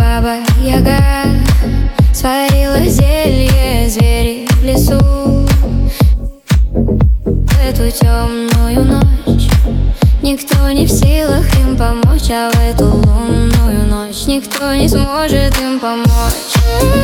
Баба Яга сварила зелье, звери в лесу. В эту темную ночь никто не в силах им помочь, а в эту лунную ночь никто не сможет им помочь.